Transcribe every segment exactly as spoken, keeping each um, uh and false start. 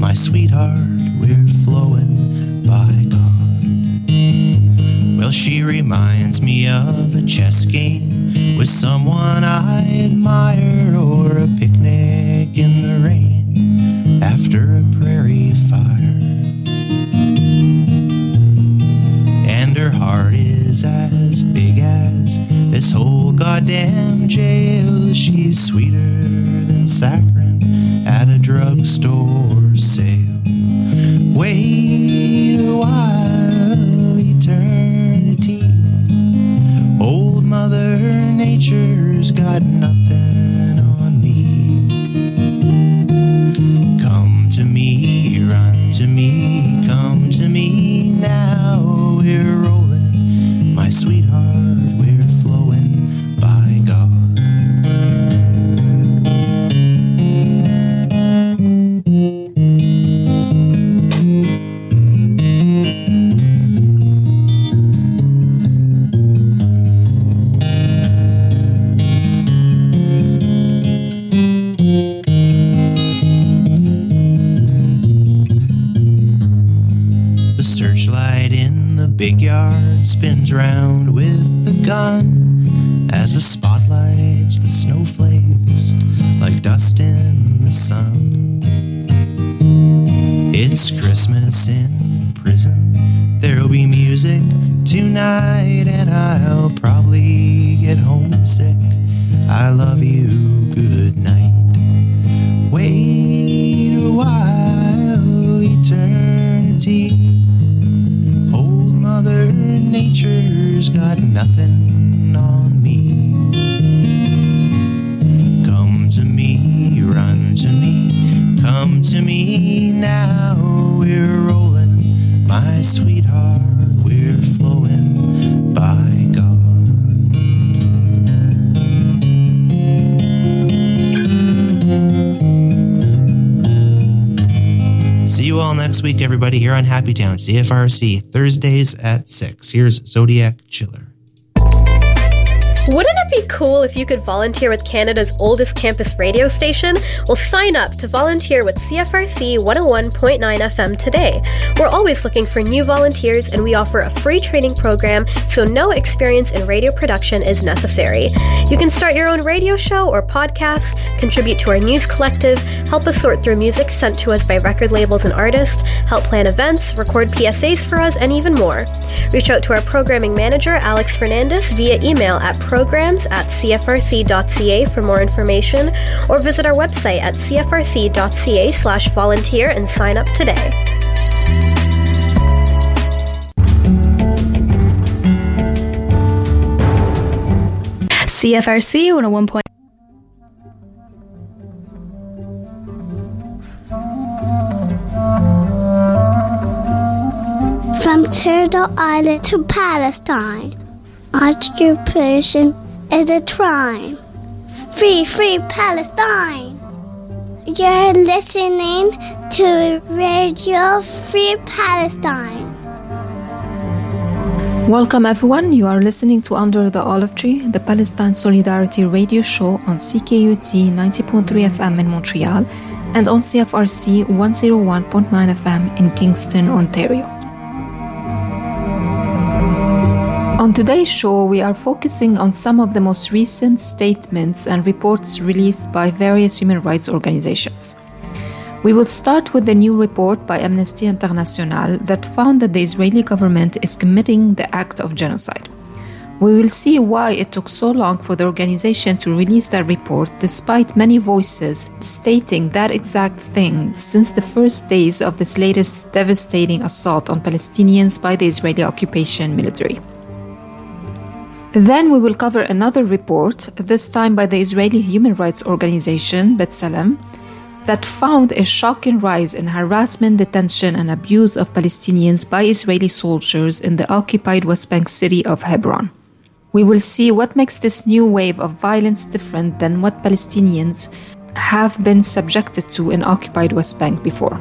my sweetheart, we're flowing by God. Well, she reminds me of a chess game with someone I admire, or a picnic in the rain after a prairie fire. And her heart is as big as this whole goddamn jail. She's sweeter than saccharin at a drugstore sale. Wait a while, eternity. Old Mother Nature's got nothing on me. Come to me, run to me, come to me now. We're rolling, my sweetheart, we're flowing by God. Big yard spins round with the gun as the spotlights the snowflakes like dust in the sun. It's Christmas in prison. There'll be music tonight, and I'll probably get homesick. I love you, good night. Wait a while, eternity. Mother Nature's got nothing on me. Come to me, run to me, come to me now. We're rolling, my sweetheart, we're flowing by God. See you all next week, everybody, here on Happy Town, C F R C, Thursdays at six. Here's Zodiac Chiller. Wouldn't it be cool if you could volunteer with Canada's oldest campus radio station? Well, sign up to volunteer with C F R C one oh one point nine F M today. We're always looking for new volunteers, and we offer a free training program, so no experience in radio production is necessary. You can start your own radio show or podcast, contribute to our news collective, help us sort through music sent to us by record labels and artists, help plan events, record P S As for us, and even more. Reach out to our programming manager, Alex Fernandez, via email at programs at c f r c dot c a for more information, or visit our website at c f r c dot c a slash volunteer and sign up today. C F R C one oh one point From Turtle Island to Palestine, occupation is a crime. Free, free Palestine! You're listening to Radio Free Palestine. Welcome everyone, you are listening to Under the Olive Tree, the Palestine Solidarity radio show on C K U T ninety point three F M in Montreal and on C F R C one oh one point nine F M in Kingston, Ontario. On today's show, we are focusing on some of the most recent statements and reports released by various human rights organizations. We will start with the new report by Amnesty International that found that the Israeli government is committing the act of genocide. We will see why it took so long for the organization to release that report, despite many voices stating that exact thing since the first days of this latest devastating assault on Palestinians by the Israeli occupation military. Then we will cover another report, this time by the Israeli human rights organization B'Tselem, that found a shocking rise in harassment, detention, and abuse of Palestinians by Israeli soldiers in the occupied West Bank city of Hebron. We will see what makes this new wave of violence different than what Palestinians have been subjected to in occupied West Bank before.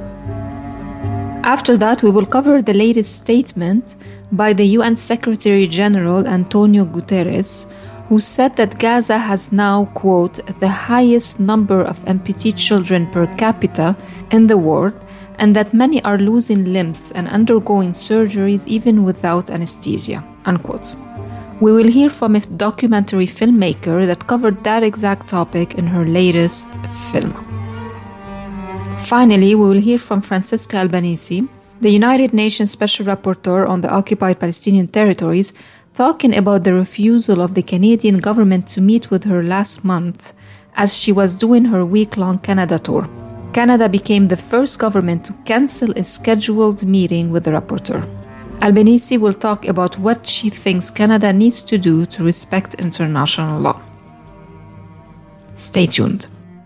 After that, we will cover the latest statement by the U N Secretary General Antonio Guterres, who said that Gaza has now, quote, the highest number of amputee children per capita in the world, and that many are losing limbs and undergoing surgeries even without anesthesia, unquote. We will hear from a documentary filmmaker that covered that exact topic in her latest film. Finally, we will hear from Francesca Albanese, the United Nations Special Rapporteur on the occupied Palestinian territories, talking about the refusal of the Canadian government to meet with her last month as she was doing her week-long Canada tour. Canada became the first government to cancel a scheduled meeting with the rapporteur. Albanese will talk about what she thinks Canada needs to do to respect international law. Stay tuned.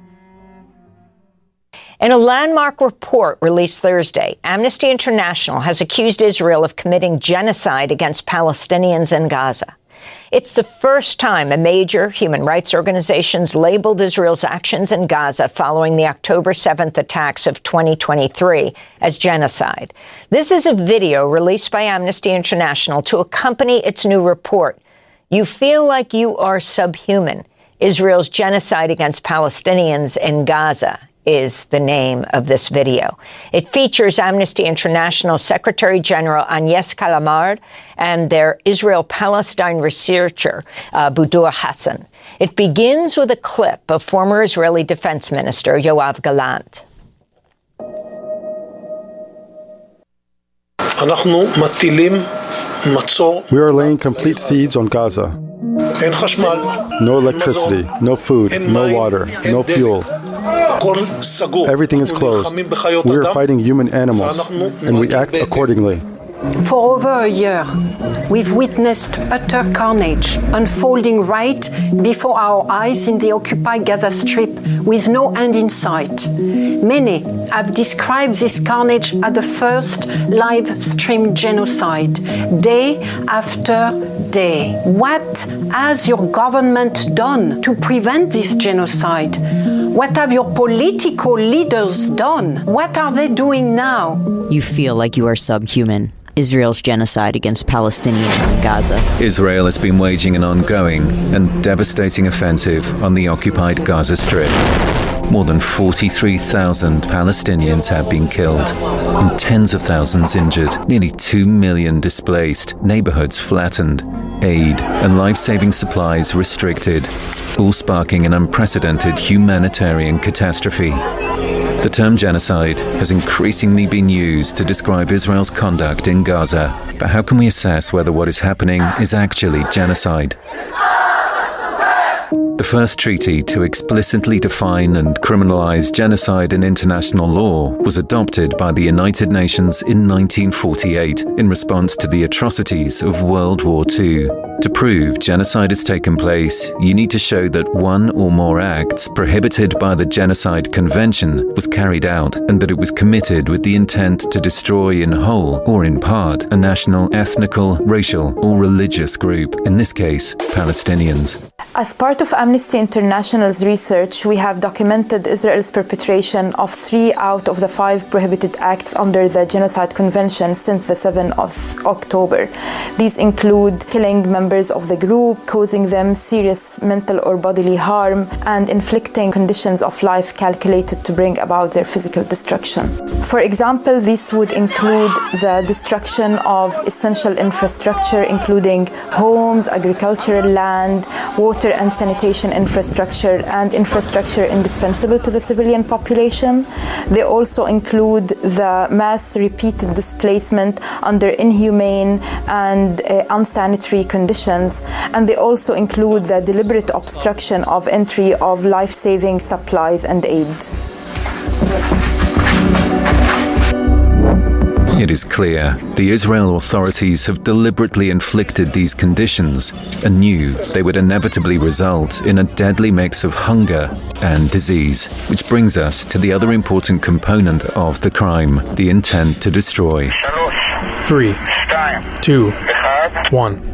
In a landmark report released Thursday, Amnesty International has accused Israel of committing genocide against Palestinians in Gaza. It's the first time a major human rights organization's labeled Israel's actions in Gaza following the October seventh attacks of twenty twenty-three as genocide. This is a video released by Amnesty International to accompany its new report. You feel like you are subhuman. Israel's genocide against Palestinians in Gaza is the name of this video. It features Amnesty International Secretary General Agnes Kalamard and their Israel-Palestine researcher, uh, Budur Hassan. It begins with a clip of former Israeli Defense Minister Yoav Gallant. We are laying complete siege on Gaza. No electricity, no food, no water, no fuel. Everything is closed. We are fighting human animals, and we act accordingly. For over a year, we've witnessed utter carnage unfolding right before our eyes in the occupied Gaza Strip with no end in sight. Many have described this carnage as the first live-streamed genocide, day after day. What has your government done to prevent this genocide? What have your political leaders done? What are they doing now? You feel like you are subhuman. Israel's genocide against Palestinians in Gaza. Israel has been waging an ongoing and devastating offensive on the occupied Gaza Strip. More than forty-three thousand Palestinians have been killed and tens of thousands injured, nearly two million displaced, neighborhoods flattened, aid and life-saving supplies restricted, all sparking an unprecedented humanitarian catastrophe. The term genocide has increasingly been used to describe Israel's conduct in Gaza, but how can we assess whether what is happening is actually genocide? The first treaty to explicitly define and criminalize genocide in international law was adopted by the United Nations in nineteen forty-eight in response to the atrocities of World War Two. To prove genocide has taken place, you need to show that one or more acts prohibited by the Genocide Convention was carried out and that it was committed with the intent to destroy in whole or in part a national, ethnical, racial or religious group, in this case, Palestinians. As part of Amnesty International's research, we have documented Israel's perpetration of three out of the five prohibited acts under the Genocide Convention since the seventh of October. These include killing members of the group, causing them serious mental or bodily harm, and inflicting conditions of life calculated to bring about their physical destruction. For example, this would include the destruction of essential infrastructure, including homes, agricultural land, water and sanitation infrastructure, and infrastructure indispensable to the civilian population. They also include the mass repeated displacement under inhumane and uh, unsanitary conditions, and they also include the deliberate obstruction of entry of life-saving supplies and aid. It is clear the Israel authorities have deliberately inflicted these conditions and knew they would inevitably result in a deadly mix of hunger and disease, which brings us to the other important component of the crime, the intent to destroy. Three, two, one.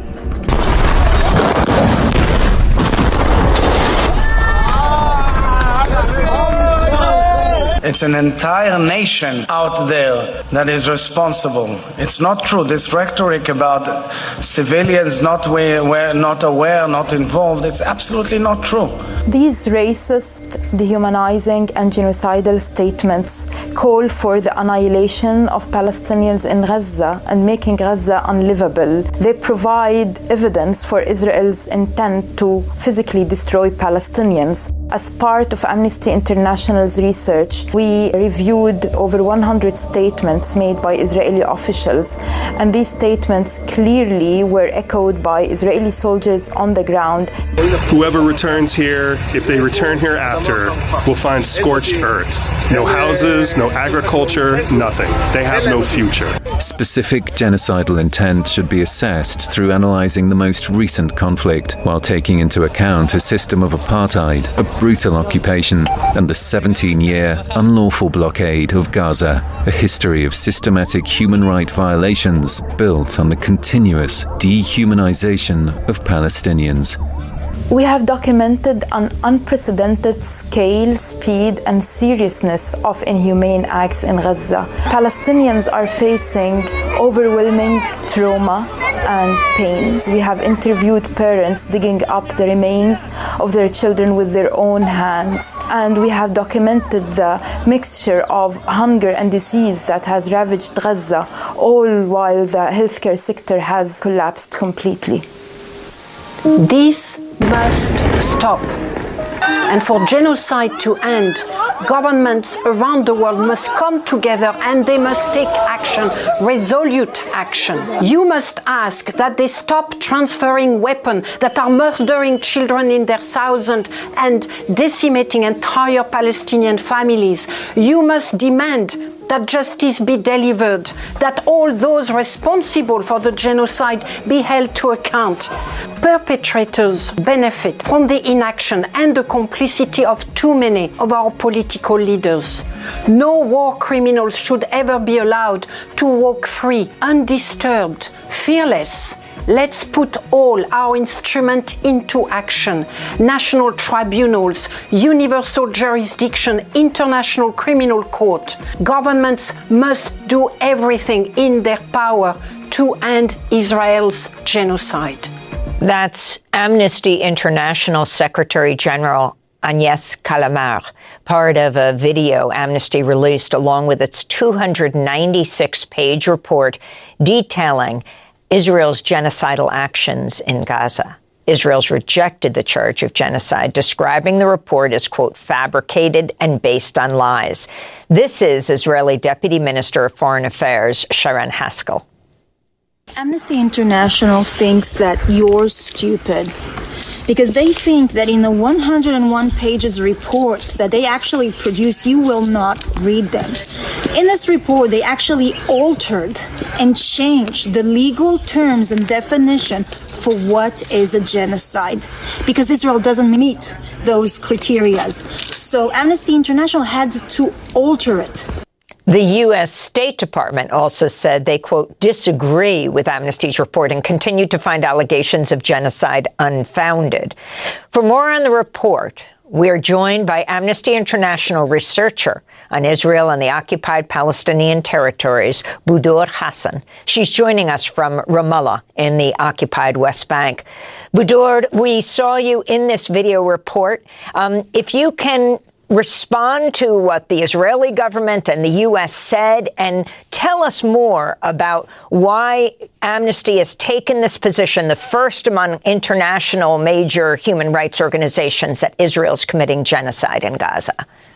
It's an entire nation out there that is responsible. It's not true. This rhetoric about civilians not aware, not aware, not involved, it's absolutely not true. These racist, dehumanizing, and genocidal statements call for the annihilation of Palestinians in Gaza and making Gaza unlivable. They provide evidence for Israel's intent to physically destroy Palestinians. As part of Amnesty International's research, we reviewed over one hundred statements made by Israeli officials, and these statements clearly were echoed by Israeli soldiers on the ground. Whoever returns here, if they return here after, will find scorched earth. No houses, no agriculture, nothing. They have no future. Specific genocidal intent should be assessed through analysing the most recent conflict, while taking into account a system of apartheid, a brutal occupation, and the seventeen-year unlawful blockade of Gaza, a history of systematic human rights violations built on the continuous dehumanization of Palestinians. We have documented an unprecedented scale, speed, and seriousness of inhumane acts in Gaza. Palestinians are facing overwhelming trauma and pain. We have interviewed parents digging up the remains of their children with their own hands. And we have documented the mixture of hunger and disease that has ravaged Gaza, all while the healthcare sector has collapsed completely. This must stop. And for genocide to end, governments around the world must come together and they must take action, resolute action. You must ask that they stop transferring weapons that are murdering children in their thousands and decimating entire Palestinian families. You must demand that justice be delivered, that all those responsible for the genocide be held to account. Perpetrators benefit from the inaction and the complicity of too many of our political leaders. No war criminals should ever be allowed to walk free, undisturbed, fearless. Let's put all our instruments into action. National tribunals, universal jurisdiction, international criminal court. Governments must do everything in their power to end Israel's genocide. That's Amnesty International Secretary General Agnès Callamard, part of a video Amnesty released along with its two hundred ninety-six page report detailing Israel's genocidal actions in Gaza. Israel's rejected the charge of genocide, describing the report as, quote, fabricated and based on lies. This is Israeli Deputy Minister of Foreign Affairs, Sharon Haskell. Amnesty International thinks that you're stupid because they think that in the one hundred one pages report that they actually produced, you will not read them. In this report, they actually altered and changed the legal terms and definition for what is a genocide because Israel doesn't meet those criteria. So Amnesty International had to alter it. The U S State Department also said they, quote, disagree with Amnesty's report and continue to find allegations of genocide unfounded. For more on the report, we are joined by Amnesty International researcher on Israel and the occupied Palestinian territories, Budoor Hassan. She's joining us from Ramallah in the occupied West Bank. Budoor, we saw you in this video report. Um, if you can respond to what the Israeli government and the U S said and tell us more about why Amnesty has taken this position, the first among international major human rights organizations, that Israel's committing genocide in Gaza.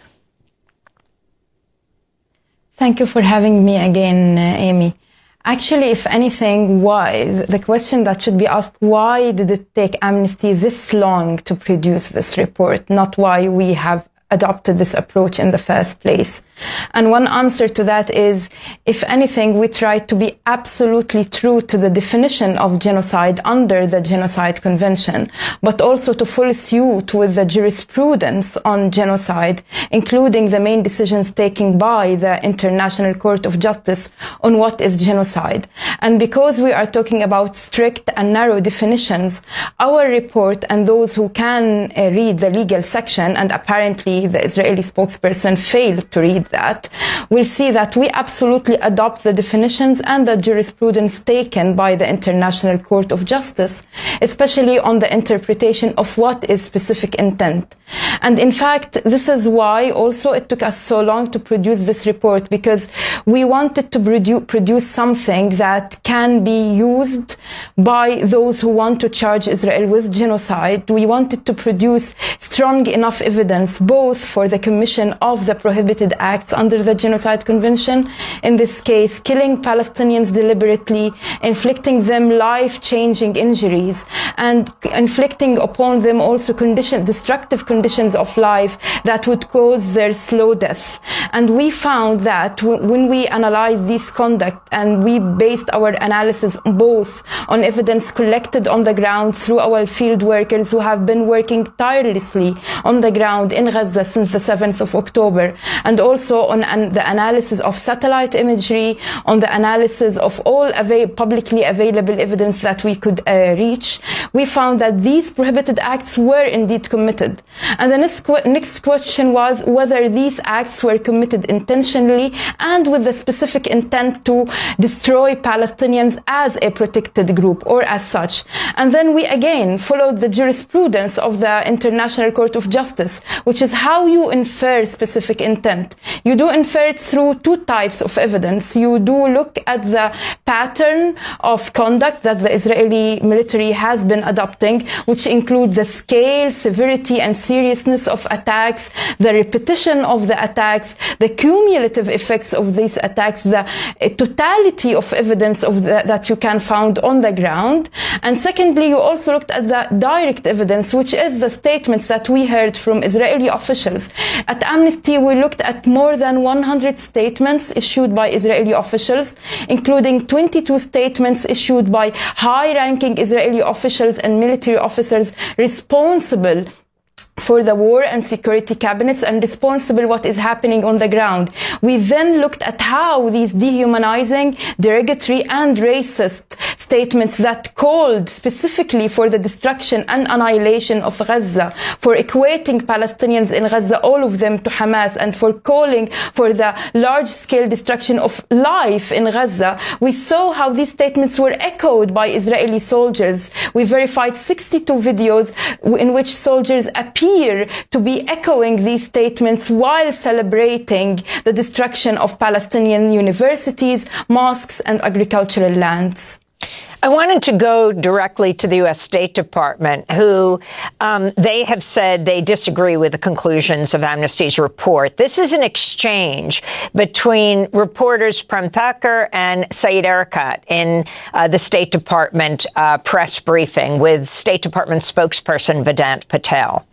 Thank you for having me again, uh, Amy. Actually, if anything, why? The question that should be asked, why did it take Amnesty this long to produce this report, not why we have adopted this approach in the first place? And one answer to that is, if anything, we tried to be absolutely true to the definition of genocide under the Genocide Convention, but also to follow suit with the jurisprudence on genocide, including the main decisions taken by the International Court of Justice on what is genocide. And because we are talking about strict and narrow definitions, our report, and those who can uh, read the legal section, and apparently clearly the Israeli spokesperson failed to read that, we'll see that we absolutely adopt the definitions and the jurisprudence taken by the International Court of Justice, especially on the interpretation of what is specific intent. And in fact, this is why also it took us so long to produce this report, because we wanted to produ- produce something that can be used by those who want to charge Israel with genocide. We wanted to produce strong enough evidence both for the commission of the prohibited acts under the Genocide Convention, in this case killing Palestinians deliberately, inflicting them life-changing injuries, and inflicting upon them also condition, destructive conditions of life that would cause their slow death. And we found that w- when we analyzed this conduct, and we based our analysis both on evidence collected on the ground through our field workers who have been working tirelessly on the ground in Gaza since the seventh of October, and also on an, the analysis of satellite imagery, on the analysis of all ava- publicly available evidence that we could uh, reach, we found that these prohibited acts were indeed committed. And the next, qu- next question was whether these acts were committed intentionally and with the specific intent to destroy Palestinians as a protected group or as such. And then we again followed the jurisprudence of the International Court of Justice, which is how you infer specific intent. You do infer it through two types of evidence. You do look at the pattern of conduct that the Israeli military has been adopting, which include the scale, severity, and seriousness of attacks, the repetition of the attacks, the cumulative effects of these attacks, the uh, totality of evidence of the, that you can find on the ground. And secondly, you also looked at the direct evidence, which is the statements that we heard from Israeli officials. At Amnesty, we looked at more than one hundred statements issued by Israeli officials, including twenty-two statements issued by high-ranking Israeli officials and military officers responsible for the war and security cabinets and responsible what is happening on the ground. We then looked at how these dehumanizing, derogatory and racist statements that called specifically for the destruction and annihilation of Gaza, for equating Palestinians in Gaza, all of them, to Hamas, and for calling for the large-scale destruction of life in Gaza. We saw how these statements were echoed by Israeli soldiers. We verified sixty-two videos in which soldiers appeared to be echoing these statements while celebrating the destruction of Palestinian universities, mosques, and agricultural lands. I wanted to go directly to the U S State Department, who um, they have said they disagree with the conclusions of Amnesty's report. This is an exchange between reporters Prem Thakur and Saeed Erekat in uh, the State Department uh, press briefing with State Department spokesperson Vedant Patel.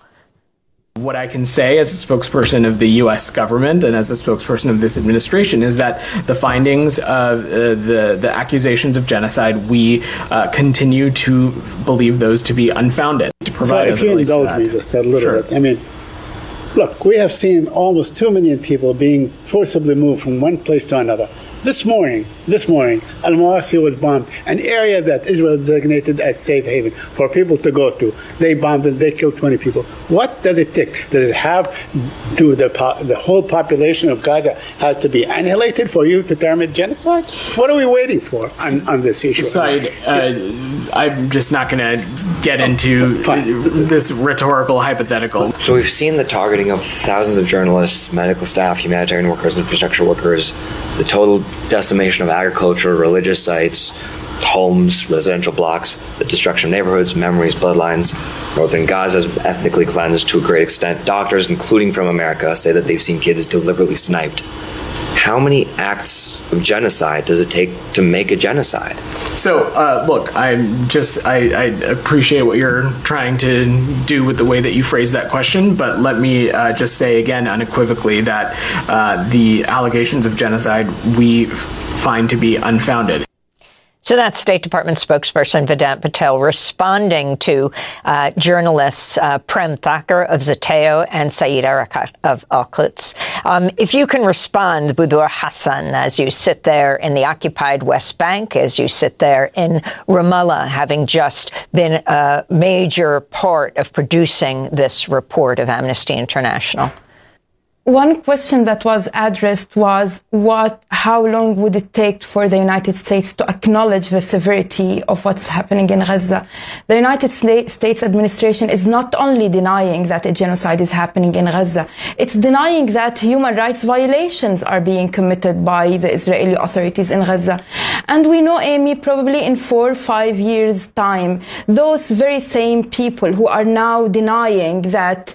What I can say as a spokesperson of the U S government and as a spokesperson of this administration is that the findings of uh, the, the accusations of genocide, we uh, continue to believe those to be unfounded. To provide so if you indulge me just a little sure. bit, I mean, look, we have seen almost two million people being forcibly moved from one place to another. This morning, this morning, Al-Mawasi was bombed, an area that Israel designated as safe haven for people to go to. They bombed it, they killed twenty people. What does it take? Does it have, do the the whole population of Gaza have to be annihilated for you to term it genocide? What are we waiting for on, on this issue? Side, uh, I'm just not going to get into this rhetorical hypothetical. So we've seen the targeting of thousands of journalists, medical staff, humanitarian workers, infrastructure workers, the total decimation of agriculture, religious sites, homes, residential blocks, the destruction of neighborhoods, memories, bloodlines. Northern Gaza is ethnically cleansed to a great extent. Doctors, including from America, say that they've seen kids deliberately sniped. How many acts of genocide does it take to make a genocide? So, uh, look, I'm just, I, I appreciate what you're trying to do with the way that you phrase that question, but let me uh, just say again unequivocally that uh, the allegations of genocide we find to be unfounded. So that's State Department spokesperson Vedant Patel responding to uh, journalists uh, Prem Thakur of Zateo and Saeed Erekat of Al-Quds. Um, if you can respond, Budur Hassan, as you sit there in the occupied West Bank, as you sit there in Ramallah, having just been a major part of producing this report of Amnesty International. One question that was addressed was what, how long would it take for the United States to acknowledge the severity of what's happening in Gaza? The United States administration is not only denying that a genocide is happening in Gaza, it's denying that human rights violations are being committed by the Israeli authorities in Gaza. And we know, Amy, probably in four or five years' time, those very same people who are now denying that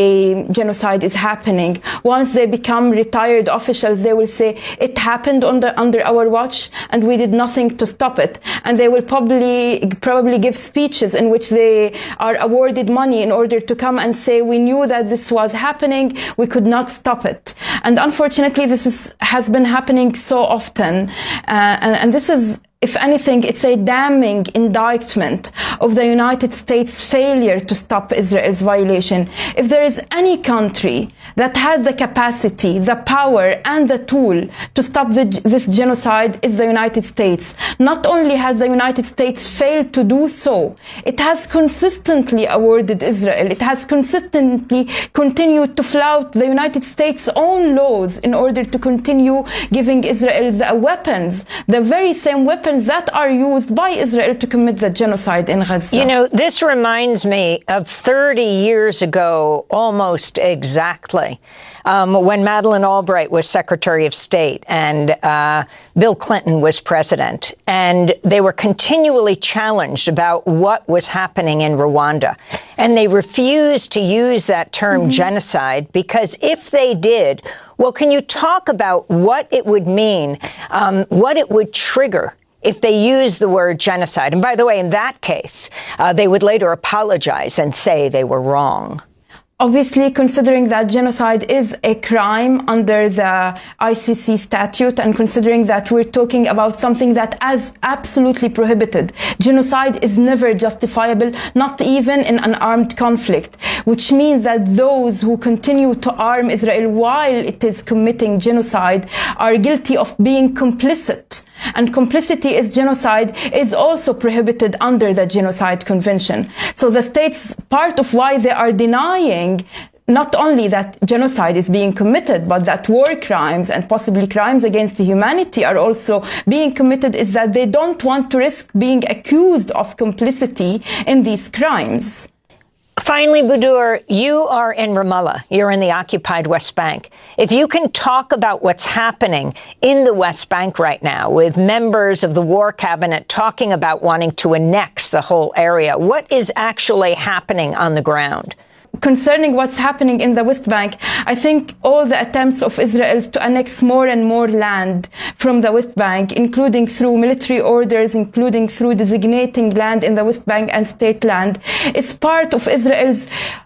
a genocide is happening, once they become retired officials, they will say it happened under under our watch and we did nothing to stop it. And they will probably probably give speeches in which they are awarded money in order to come and say we knew that this was happening, we could not stop it. And unfortunately, this is, has been happening so often, uh, and, and this is, if anything, it's a damning indictment of the United States' failure to stop Israel's violation. If there is any country that had the capacity, the power, and the tool to stop the, this genocide, it's the United States. Not only has the United States failed to do so, it has consistently awarded Israel, it has consistently continued to flout the United States' own laws in order to continue giving Israel the weapons, the very same weapons that are used by Israel to commit the genocide in Gaza. You know, this reminds me of thirty years ago, almost exactly, um, when Madeleine Albright was Secretary of State and uh, Bill Clinton was president. And they were continually challenged about what was happening in Rwanda. And they refused to use that term mm-hmm. genocide, because if they did, well, can you talk about what it would mean, um, what it would trigger if they use the word genocide? And by the way, in that case, uh, they would later apologize and say they were wrong. Obviously, considering that genocide is a crime under the I C C statute, and considering that we're talking about something that is absolutely prohibited, genocide is never justifiable, not even in an armed conflict, which means that those who continue to arm Israel while it is committing genocide are guilty of being complicit. And complicity is genocide is also prohibited under the Genocide Convention. So the states, part of why they are denying not only that genocide is being committed, but that war crimes and possibly crimes against humanity are also being committed, is that they don't want to risk being accused of complicity in these crimes. Finally, Budur, you are in Ramallah. You're in the occupied West Bank. If you can talk about what's happening in the West Bank right now, with members of the war cabinet talking about wanting to annex the whole area, what is actually happening on the ground? Concerning what's happening in the West Bank, I think all the attempts of Israel to annex more and more land from the West Bank, including through military orders, including through designating land in the West Bank and state land, is part of Israel's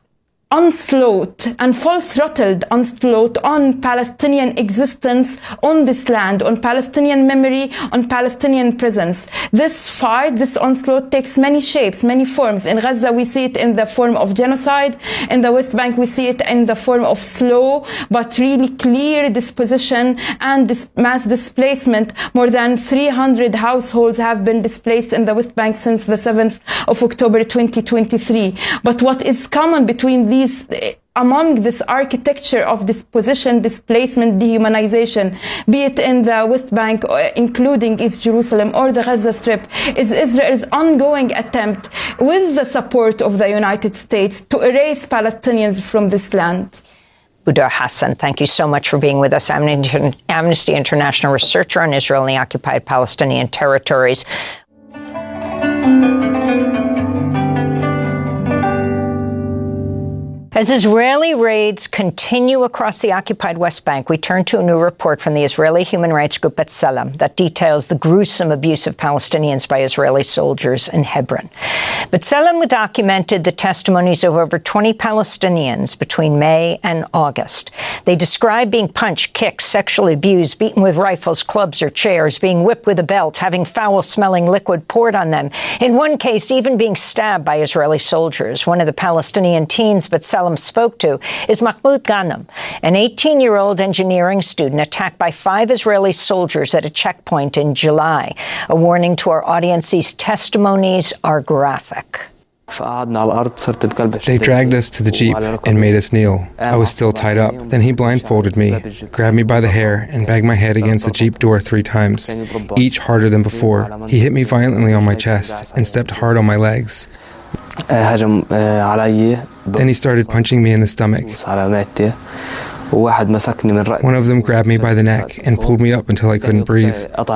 onslaught and full-throttled onslaught on Palestinian existence on this land, on Palestinian memory, on Palestinian presence. This fight, this onslaught takes many shapes, many forms. In Gaza, we see it in the form of genocide. In the West Bank, we see it in the form of slow but really clear disposition and dis- mass displacement. More than three hundred households have been displaced in the West Bank since the seventh of October twenty twenty-three. But what is common between these among this architecture of disposition, displacement, dehumanization, be it in the West Bank, including East Jerusalem, or the Gaza Strip, is Israel's ongoing attempt, with the support of the United States, to erase Palestinians from this land. Budur Hassan, thank you so much for being with us. Amnesty International researcher on Israel and the occupied Palestinian territories. As Israeli raids continue across the occupied West Bank, we turn to a new report from the Israeli human rights group B'Tselem that details the gruesome abuse of Palestinians by Israeli soldiers in Hebron. B'Tselem documented the testimonies of over twenty Palestinians between May and August. They describe being punched, kicked, sexually abused, beaten with rifles, clubs, or chairs, being whipped with a belt, having foul-smelling liquid poured on them. In one case, even being stabbed by Israeli soldiers. One of the Palestinian teens B'Tselem spoke to is Mahmoud Ghanem, an eighteen-year-old engineering student attacked by five Israeli soldiers at a checkpoint in July. A warning to our audience: these testimonies are graphic. They dragged us to the Jeep and made us kneel. I was still tied up. Then he blindfolded me, grabbed me by the hair, and banged my head against the Jeep door three times, each harder than before. He hit me violently on my chest and stepped hard on my legs. Then he started punching me in the stomach. One of them grabbed me by the neck and pulled me up until I couldn't breathe.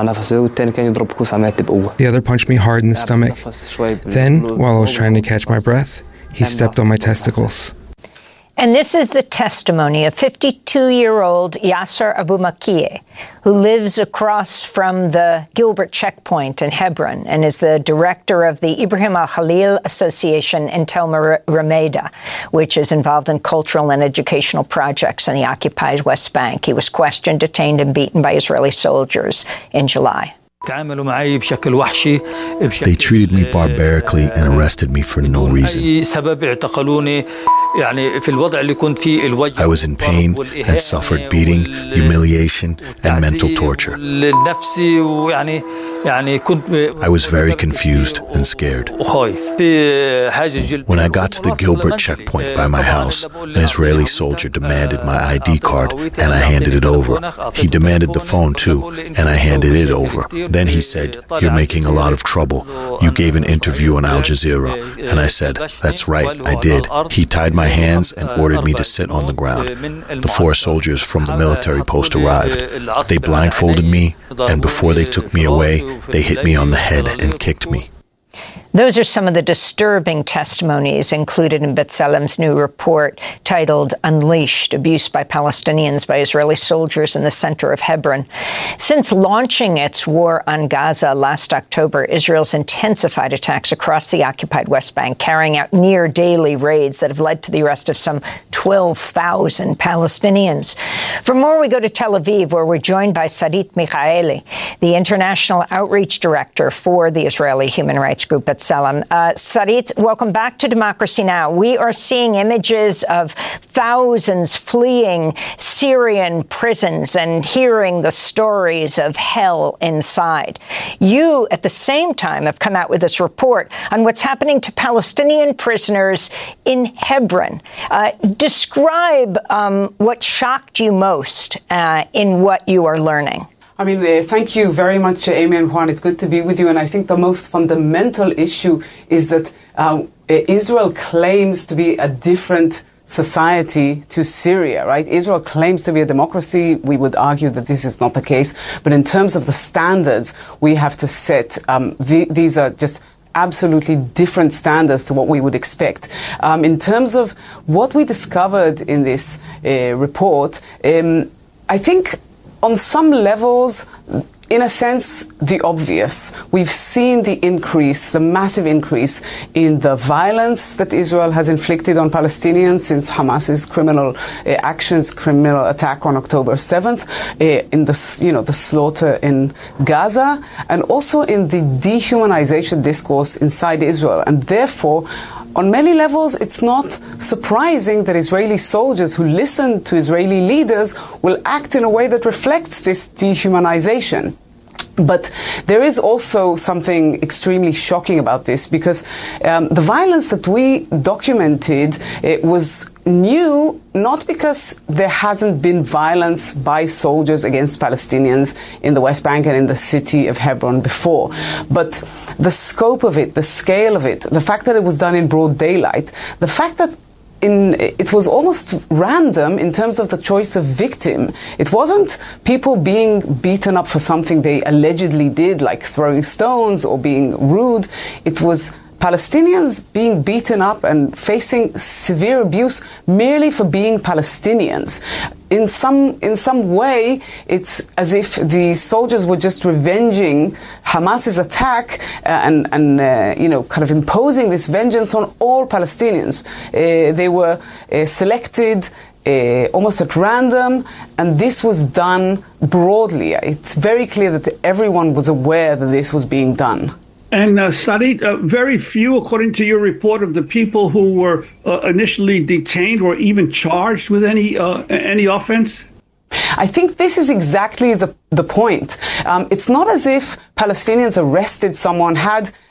The other punched me hard in the stomach. Then, while I was trying to catch my breath, he stepped on my testicles. And this is the testimony of fifty-two-year-old Yasser Abu Makieh, who lives across from the Gilbert checkpoint in Hebron and is the director of the Ibrahim Al-Khalil Association in Tel Rameda, which is involved in cultural and educational projects in the occupied West Bank. He was questioned, detained, and beaten by Israeli soldiers in July. They treated me barbarically and arrested me for no reason. I was in pain and suffered beating, humiliation, and mental torture. I was very confused and scared. When I got to the Gilbert checkpoint by my house, an Israeli soldier demanded my I D card, and I handed it over. He demanded the phone too, and I handed it over. Then he said, "You're making a lot of trouble. You gave an interview on Al Jazeera." And I said, "That's right, I did." He tied my hands and ordered me to sit on the ground. The four soldiers from the military post arrived. They blindfolded me, and before they took me away, they hit me on the head and kicked me. Those are some of the disturbing testimonies included in B'Tselem's new report titled Unleashed: Abuse by Palestinians by Israeli Soldiers in the Center of Hebron. Since launching its war on Gaza last October, Israel's intensified attacks across the occupied West Bank, carrying out near-daily raids that have led to the arrest of some twelve thousand Palestinians. For more, we go to Tel Aviv, where we're joined by Sarit Michaeli, the International Outreach Director for the Israeli human rights group at B'Tselem. Uh, Sarit, welcome back to Democracy Now! We are seeing images of thousands fleeing Syrian prisons and hearing the stories of hell inside. You, at the same time, have come out with this report on what's happening to Palestinian prisoners in Hebron. Uh, describe um, what shocked you most uh, in what you are learning. I mean, uh, thank you very much, uh, Amy and Juan. It's good to be with you. And I think the most fundamental issue is that uh, Israel claims to be a different society to Syria, right? Israel claims to be a democracy. We would argue that this is not the case. But in terms of the standards we have to set, um, the, these are just absolutely different standards to what we would expect. Um, in terms of what we discovered in this uh, report, um, I think on some levels, in a sense, the obvious. We've seen the increase, the massive increase in the violence that Israel has inflicted on Palestinians since Hamas's criminal uh, actions, criminal attack on October seventh, uh, in the, you know, the slaughter in Gaza, and also in the dehumanization discourse inside Israel. And therefore, on many levels, it's not surprising that Israeli soldiers who listen to Israeli leaders will act in a way that reflects this dehumanization. But there is also something extremely shocking about this, because um, the violence that we documented, it was new, not because there hasn't been violence by soldiers against Palestinians in the West Bank and in the city of Hebron before, but the scope of it, the scale of it, the fact that it was done in broad daylight, the fact that In, it was almost random in terms of the choice of victim. It wasn't people being beaten up for something they allegedly did, like throwing stones or being rude. It was Palestinians being beaten up and facing severe abuse merely for being Palestinians. In some in some way, it's as if the soldiers were just revenging Hamas's attack uh, and, and uh, you know, kind of imposing this vengeance on all Palestinians. Uh, they were uh, selected uh, almost at random, and this was done broadly. It's very clear that everyone was aware that this was being done. And uh, Sarit, uh, very few, according to your report, of the people who were uh, initially detained or even charged with any uh, any offense? I think this is exactly the, the point. Um, it's not as if Palestinians arrested someone, had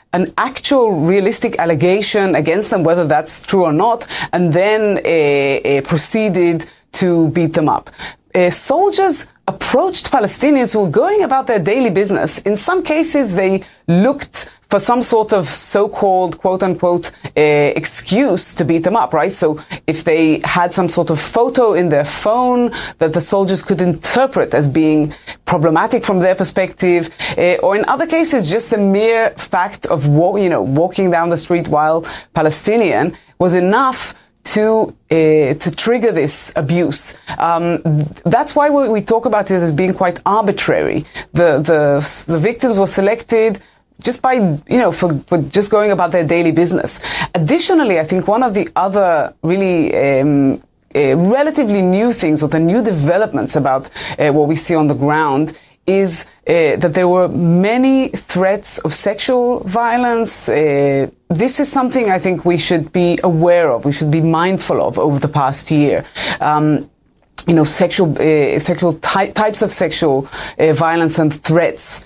an actual realistic allegation against them, whether that's true or not, and then uh, uh, proceeded to beat them up. Uh, soldiers approached Palestinians who were going about their daily business. In some cases, they looked for some sort of so-called, quote-unquote, uh, excuse to beat them up, right? So if they had some sort of photo in their phone that the soldiers could interpret as being problematic from their perspective, uh, or in other cases, just the mere fact of, walk, you know, walking down the street while Palestinian was enough to uh, to trigger this abuse. Um, that's why we, we talk about it as being quite arbitrary. The the the victims were selected just by, you know, for, for just going about their daily business. Additionally, I think one of the other really um, uh, relatively new things, or the new developments about uh, what we see on the ground, is uh, that there were many threats of sexual violence. Uh, this is something I think we should be aware of, we should be mindful of over the past year. Um, you know, sexual, uh, sexual ty- types of sexual uh, violence and threats uh,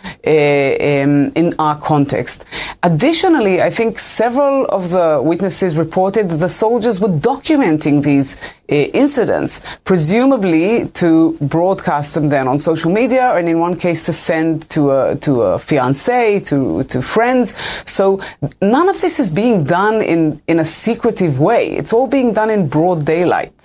um, in our context. Additionally, I think several of the witnesses reported that the soldiers were documenting these uh, incidents, presumably to broadcast them then on social media, and in one case to send to a to a fiancé, to to friends. So none of this is being done in in a secretive way. It's all being done in broad daylight.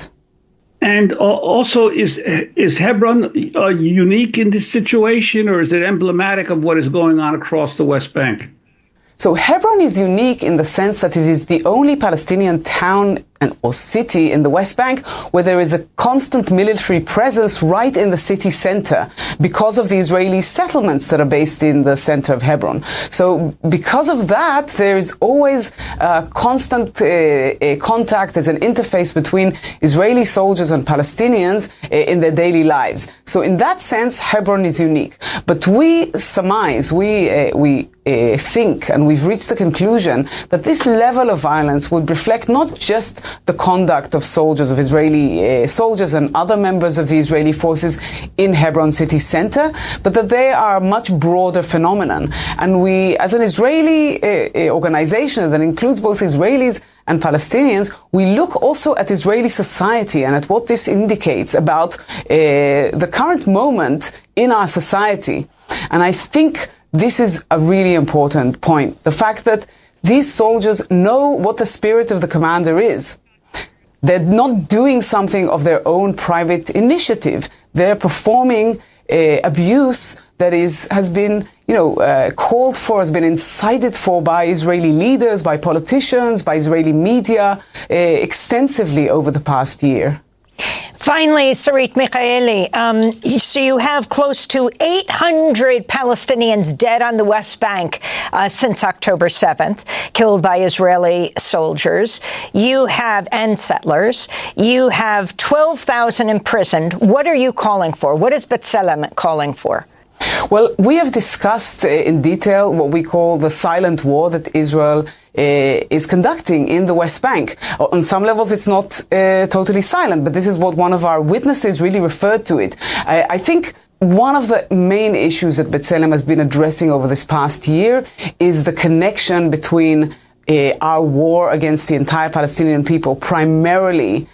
And uh, also, is is Hebron uh, unique in this situation, or is it emblematic of what is going on across the West Bank? So Hebron is unique in the sense that it is the only Palestinian town and or city in the West Bank where there is a constant military presence right in the city center because of the Israeli settlements that are based in the center of Hebron. So because of that, there is always uh, constant uh, uh, contact, there's an interface between Israeli soldiers and Palestinians uh, in their daily lives. So in that sense, Hebron is unique. But we surmise, we, uh, we uh, think, and we've reached the conclusion that this level of violence would reflect not just the conduct of soldiers, of Israeli uh, soldiers and other members of the Israeli forces in Hebron city center, but that they are a much broader phenomenon. And we, as an Israeli uh, organization that includes both Israelis and Palestinians, we look also at Israeli society and at what this indicates about uh, the current moment in our society. And I think this is a really important point. The fact that these soldiers know what the spirit of the commander is. They're not doing something of their own private initiative. They're performing uh, abuse that is has been, you know, uh, called for, has been incited for by Israeli leaders, by politicians, by Israeli media uh, extensively over the past year. Finally, Sarit Michaeli, um, so you have close to eight hundred Palestinians dead on the West Bank uh, since October seventh, killed by Israeli soldiers. You have, and settlers. You have twelve thousand imprisoned. What are you calling for? What is B'Tselem calling for? Well, we have discussed uh, in detail what we call the silent war that Israel uh, is conducting in the West Bank. On some levels, it's not uh, totally silent, but this is what one of our witnesses really referred to it. I, I think one of the main issues that B'Tselem has been addressing over this past year is the connection between Uh, our war against the entire Palestinian people, primarily um,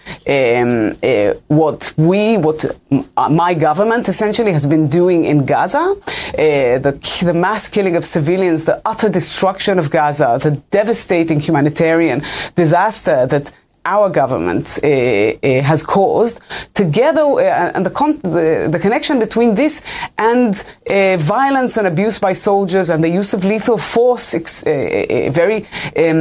uh, what we, what my government essentially has been doing in Gaza, uh, the, the mass killing of civilians, the utter destruction of Gaza, the devastating humanitarian disaster that our government uh, uh, has caused, together, uh, and the, con- the, the connection between this and uh, violence and abuse by soldiers and the use of lethal force, ex- uh, uh, very um,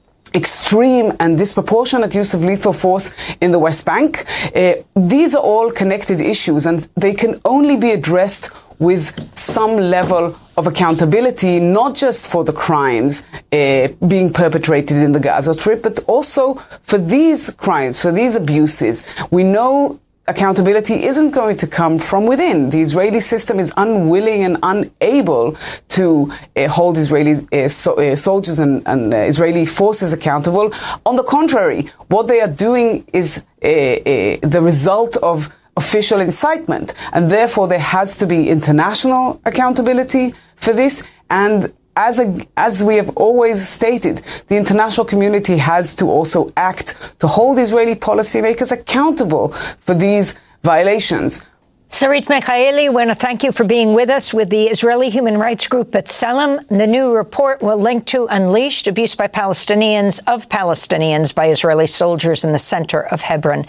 extreme and disproportionate use of lethal force in the West Bank. Uh, these are all connected issues, and they can only be addressed with some level of accountability, not just for the crimes uh, being perpetrated in the Gaza Strip, but also for these crimes, for these abuses. We know accountability isn't going to come from within. The Israeli system is unwilling and unable to uh, hold Israeli uh, so, uh, soldiers and, and uh, Israeli forces accountable. On the contrary, what they are doing is uh, uh, the result of official incitement, and therefore there has to be international accountability for this, and as a, as we have always stated, the international community has to also act to hold Israeli policymakers accountable for these violations. Sarit Michaeli, I want to thank you for being with us with the Israeli human rights group B'Tselem. The new report will link to Unleashed, abuse by Palestinians of Palestinians by Israeli soldiers in the center of Hebron.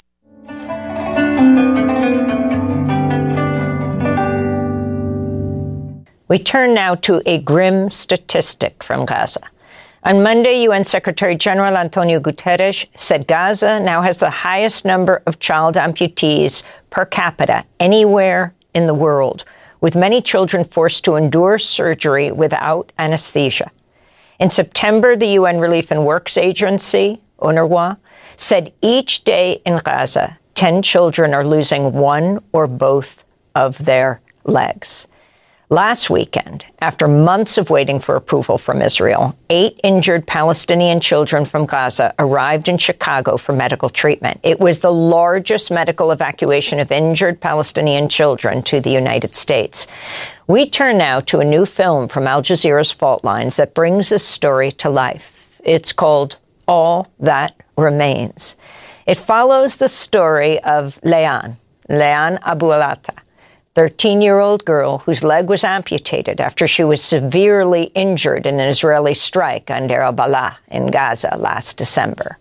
We turn now to a grim statistic from Gaza. On Monday, U N Secretary General Antonio Guterres said Gaza now has the highest number of child amputees per capita anywhere in the world, with many children forced to endure surgery without anesthesia. In September, the U N Relief and Works Agency, UNRWA, said each day in Gaza, ten children are losing one or both of their legs. Last weekend, after months of waiting for approval from Israel, eight injured Palestinian children from Gaza arrived in Chicago for medical treatment. It was the largest medical evacuation of injured Palestinian children to the United States. We turn now to a new film from Al Jazeera's Fault Lines that brings this story to life. It's called All That Remains. It follows the story of Leanne, Leanne Abu al-Atta, thirteen-year-old girl whose leg was amputated after she was severely injured in an Israeli strike on Deir al-Balah in Gaza last December.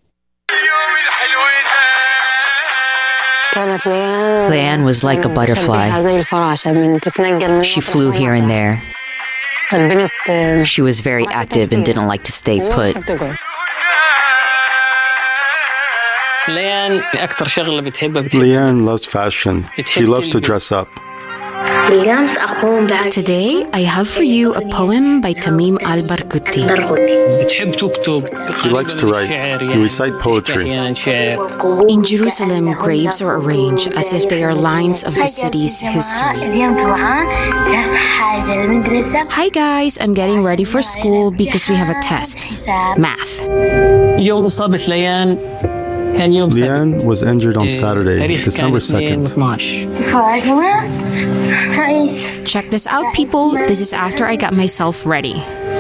Leanne was like a butterfly. She flew here and there. She was very active and didn't like to stay put. Leanne loves fashion. She loves to dress up. Today, I have for you a poem by Tamim al-Barghouti. He likes to write. He recites poetry. In Jerusalem, graves are arranged as if they are lines of the city's history. Hi guys, I'm getting ready for school because we have a test. Math. Leanne was injured on Saturday, December second. Check this out, people. This is after I got myself ready.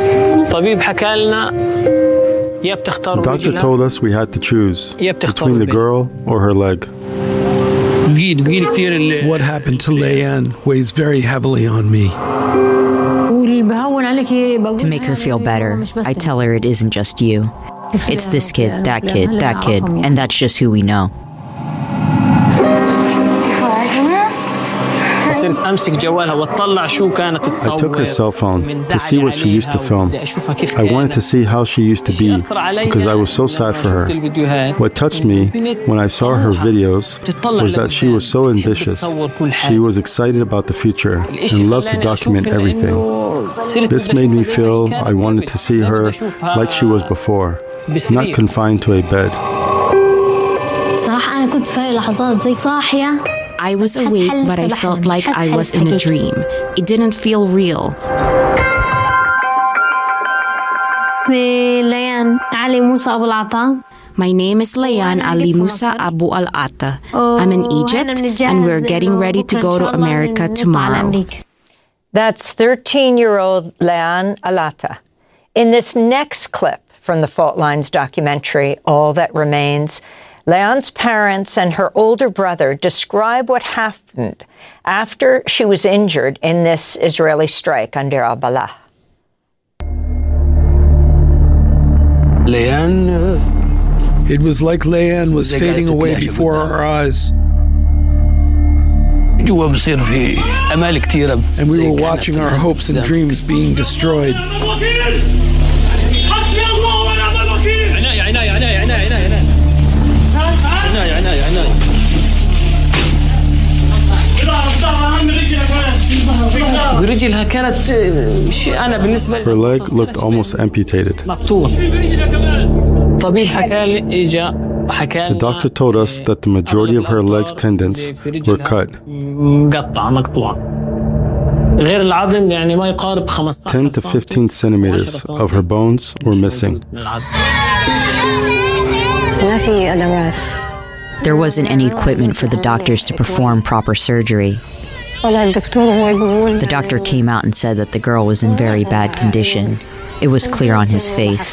The doctor told us we had to choose between the girl or her leg. What happened to Leanne weighs very heavily on me. To make her feel better, I tell her it isn't just you. It's this kid, that kid, that kid, and that's just who we know. I took her cell phone to see what she used to film. I wanted to see how she used to be because I was so sad for her. What touched me when I saw her videos was that she was so ambitious. She was excited about the future and loved to document everything. This made me feel I wanted to see her like she was before, not confined to a bed. I was awake, but I felt like I was in a dream. It didn't feel real. My name is Leanne Ali Musa Abu al-Atta. I'm in Egypt, and we're getting ready to go to America tomorrow. That's thirteen-year-old Leanne al-Atta. In this next clip from the Fault Lines documentary, All That Remains, Leanne's parents and her older brother describe what happened after she was injured in this Israeli strike on Deir al-Balah. Leanne. It was like Leanne was fading away before our eyes. And we were watching our hopes and dreams being destroyed. Her leg looked almost amputated. The doctor told us that the majority of her leg's tendons were cut. ten to fifteen centimeters of her bones were missing. There wasn't any equipment for the doctors to perform proper surgery. The doctor came out and said that the girl was in very bad condition. It was clear on his face.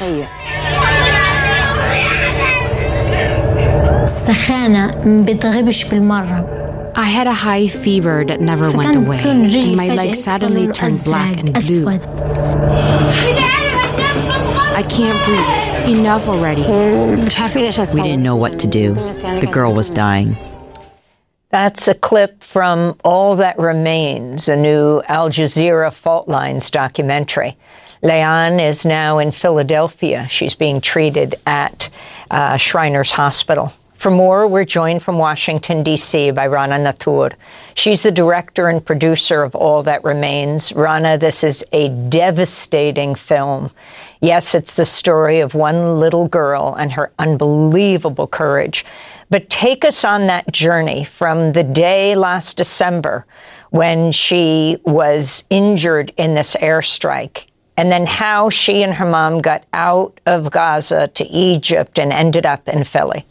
I had a high fever that never went away, and my legs suddenly turned black and blue. I can't breathe. Enough already. We didn't know what to do. The girl was dying. That's a clip from All That Remains, a new Al Jazeera Fault Lines documentary. Leanne is now in Philadelphia. She's being treated at uh, Shriners Hospital. For more, we're joined from Washington, D C by Rana Natour. She's the director and producer of All That Remains. Rana, this is a devastating film. Yes, it's the story of one little girl and her unbelievable courage. But take us on that journey from the day last December when she was injured in this airstrike, and then how she and her mom got out of Gaza to Egypt and ended up in Philly.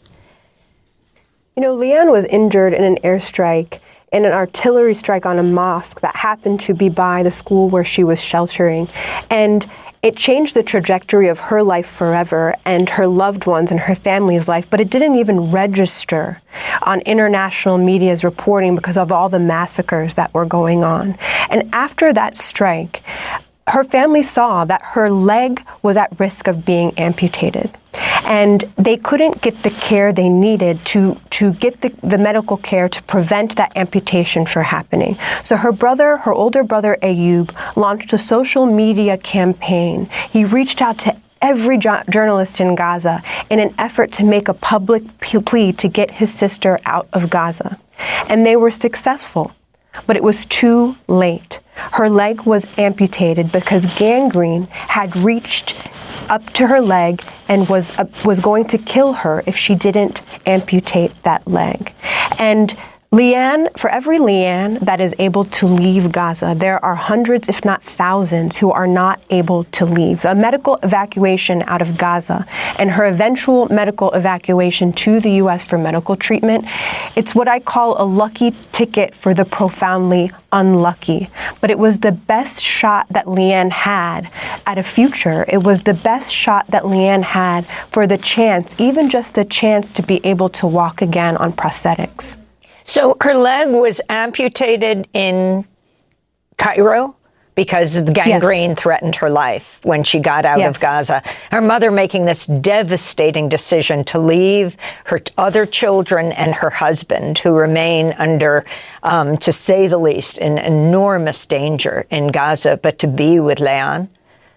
You know, Leanne was injured in an airstrike, in an artillery strike on a mosque that happened to be by the school where she was sheltering. And it changed the trajectory of her life forever and her loved ones and her family's life, but it didn't even register on international media's reporting because of all the massacres that were going on. And after that strike, her family saw that her leg was at risk of being amputated. And they couldn't get the care they needed to, to get the, the medical care to prevent that amputation from happening. So her brother, her older brother Ayub, launched a social media campaign. He reached out to every jo- journalist in Gaza in an effort to make a public plea to get his sister out of Gaza. And they were successful, but it was too late. Her leg was amputated because gangrene had reached up to her leg and was uh, was going to kill her if she didn't amputate that leg. And Leanne, for every Leanne that is able to leave Gaza, there are hundreds, if not thousands, who are not able to leave. A medical evacuation out of Gaza and her eventual medical evacuation to the U S for medical treatment, it's what I call a lucky ticket for the profoundly unlucky. But it was the best shot that Leanne had at a future. It was the best shot that Leanne had for the chance, even just the chance to be able to walk again on prosthetics. So her leg was amputated in Cairo because the gangrene yes. threatened her life when she got out yes. of Gaza. Her mother making this devastating decision to leave her other children and her husband, who remain under, um, to say the least, in enormous danger in Gaza, but to be with Leanne.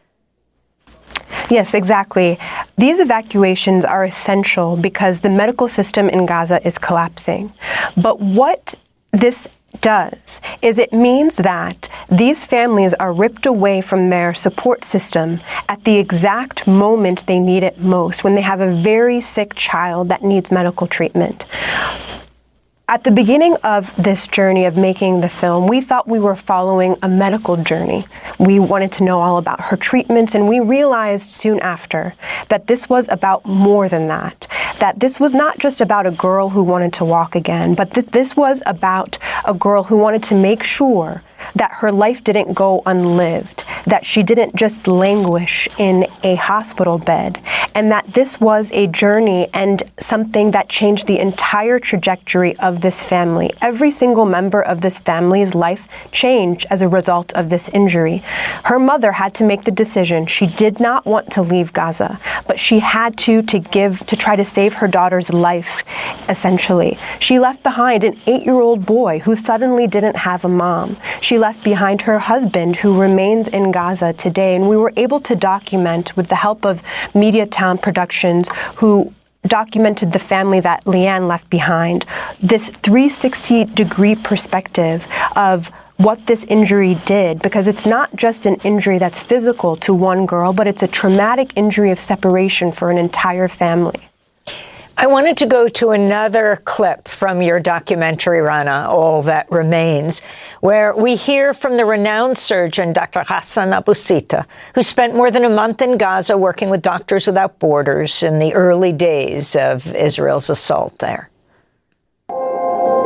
Yes, exactly. These evacuations are essential because the medical system in Gaza is collapsing. But what this does is it means that these families are ripped away from their support system at the exact moment they need it most, when they have a very sick child that needs medical treatment. At the beginning of this journey of making the film, we thought we were following a medical journey. We wanted to know all about her treatments, and we realized soon after that this was about more than that. That this was not just about a girl who wanted to walk again, but that this was about a girl who wanted to make sure that her life didn't go unlived, that she didn't just languish in a hospital bed, and that this was a journey and something that changed the entire trajectory of this family. Every single member of this family's life changed as a result of this injury. Her mother had to make the decision. She did not want to leave Gaza, but she had to to give, to try to save her daughter's life, essentially. She left behind an eight-year-old boy who suddenly didn't have a mom. She left behind her husband, who remains in Gaza today, and we were able to document, with the help of Mediatown Productions, who documented the family that Leanne left behind, this three sixty degree perspective of what this injury did, because it's not just an injury that's physical to one girl, but it's a traumatic injury of separation for an entire family. I wanted to go to another clip from your documentary, Rana, All That Remains, where we hear from the renowned surgeon, Doctor Hassan Abu Sita, who spent more than a month in Gaza working with Doctors Without Borders in the early days of Israel's assault there.